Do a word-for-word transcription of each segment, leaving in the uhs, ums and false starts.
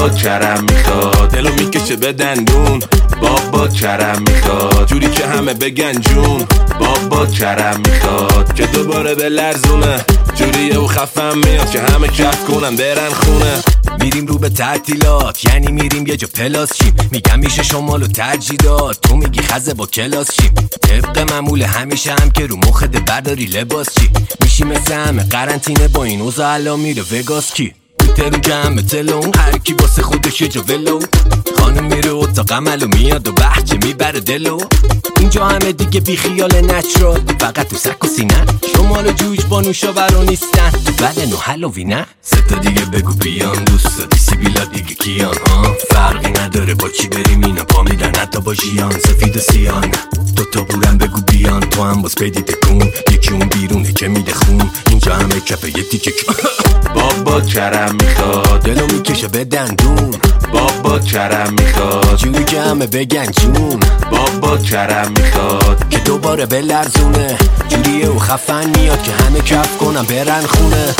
بابا کرم میخواد، دلو میکشه به دندون. بابا کرم میخواد، جوری که همه بگن جون. بابا کرم میخواد که دوباره به لرزونه، جوریه و خفم میاد که همه کف کنن برن خونه. میریم رو به تعطیلات، یعنی میریم یه جا پلاس شیم. میگم میشه شمالو ترجیح داد، تو میگی خزه با کلاس شیم. طبق معمول همیشه هم که رو مخت برداری لباس چی میشی مثل همه قرنطینه با این اوضاع الان میره وگاس کی ترون جمع تلون، هر کی واسه خودش یه جا ولو. خانم میره اتاق عمل و میاد و بحچه میبره دلو. اینجا همه دیگه بی خیال نچرال، فقط تو سک و سینه. شمال و جوج با نوشابرا نیستن، تو بدن و هالووی نه. ستا دیگه بگو بیان دوستا، دیسی بیلا دیگه کیان ها. فرقی نداره با چی بریم اینا پا میدن حتی با جیان. سفید و سیان تو تا بورم بگو بیان، تو هم باز بدی تکون. یکی اون بیرونه که میده خون، اینجا همه کپه یه تیکه بابا کرم میخواد، دلو میکشه به دندون. بابا کرم میخواد، جوری که همه بگن جون. بابا کرم میخواد که دوباره به لرزونه، جوریه و خفن میاد که همه کف کنن برن خونه.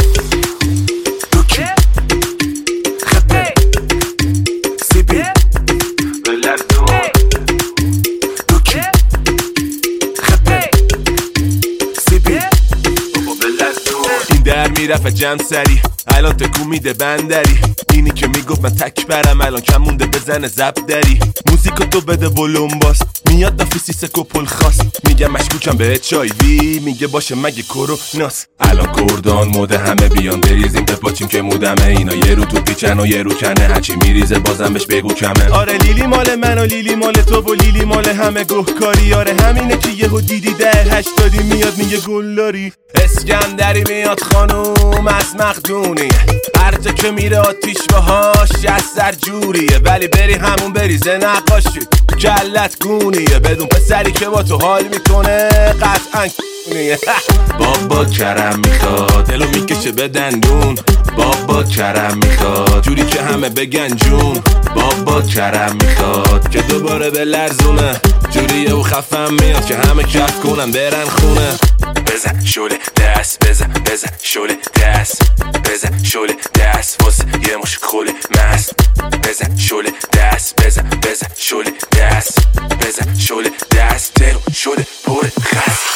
روکی خطه سیبی به لرزون. روکی خطه سیبی بابا به لرزون. این در میرفت جمع سری، الان تکون میده بندری. اینی که میگفت من تک برم، الان کم مونده بزنه زب دری. موزیکا تو بده ولوم باس، میاد نافیسی سکوپل خاص. میگم مشکوکم به اچ آی وی، میگه باشه مگه کروناس. الان کردان موده همه بیان بریزیم بپاچیم که مودمه. اینا یه رو تو پیچن و یه رو کنه، هرچی میریزه بازم بش بگو کمه. آره لیلی مال من و لیلی مال تو و لیلی مال همه گهکاری. آره همینه که یهو دیدی ده هشتادی میاد میگه گلاری. اسکندری میاد خانوم از مخدونی، هر جا که میره آتیش باهاش از سر جوریه. ولی بری همون بریزه نقاشی کلت گونیه، بدون پسری که با تو حال میکنه قطعا کونیه. بابا کرم میخواد، دلو میکشه به دندون. بابا کرم میخواد، جوری که همه بگن جون. بابا کرم میخواد که دوباره به لرزونه، جوریه و خفم میاد که همه کف کنن برن خونه. بزن شوله دست، بزن بزن شوله دست، بزن شوله دست واسه یه مش خوله مست. بزن شوله دست، بزن بزن شوله دست، بزن شوله دست، دلو شوله پر خست.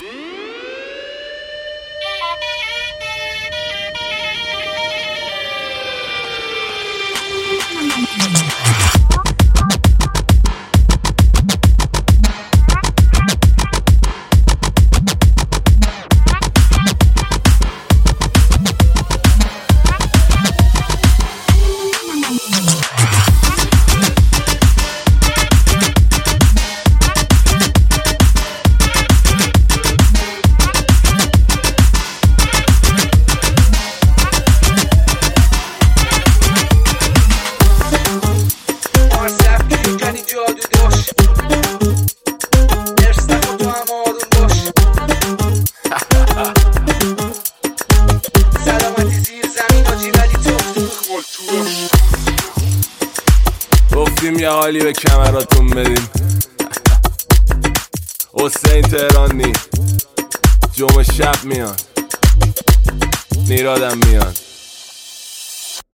گفتیم یه حالی به کمراتون بدیم. حسین تهرانی جمعه شب میاد، نیرادم میاد.